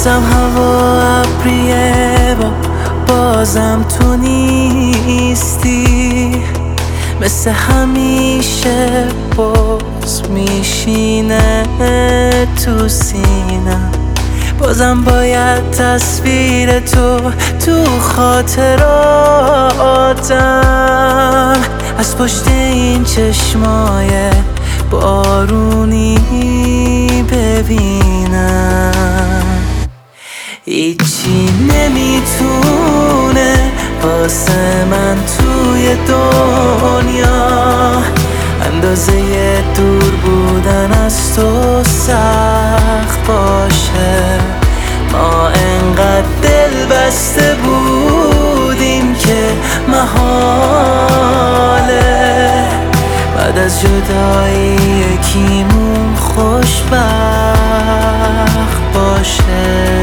بازم هوا ابریه و بازم تو نیستی، مثل همیشه باز میشینه تو سینم. بازم باید تصویر تو خاطراتم از پشت این چشمای بارونی ببینم. هیچی نمیتونه واسه من توی دنیا اندازه دور بودن از تو سخت باشه. ما انقدر دل بسته بودیم که محاله بعد از جدایی یکیمون خوشبخت باشه.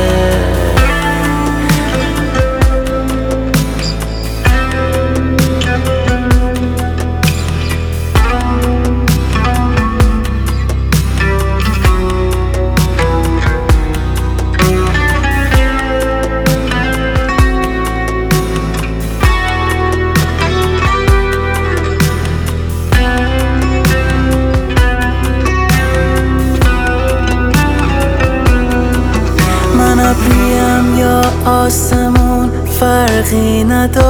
ابریم یا آسمون فرقی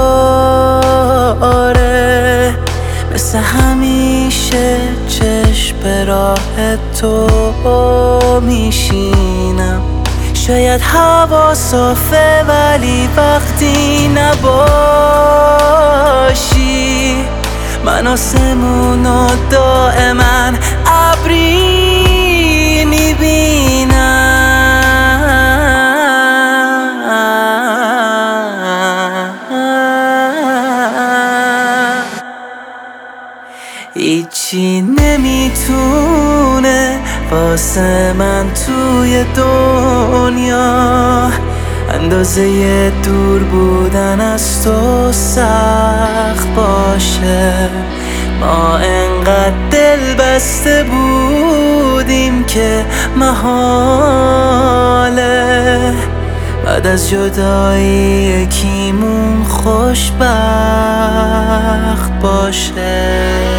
نداره، مثل همیشه چشم به راه تو میشینم. شاید هوا صافه ولی وقتی نباشی من آسمون و دائما ابری میبینم. هیچی نمیتونه واسه من توی دنیا اندازه دور بودن از تو سخت باشه. ما انقدر دل بسته بودیم که محاله بعد از جدایی یکیمون خوشبخت باشه.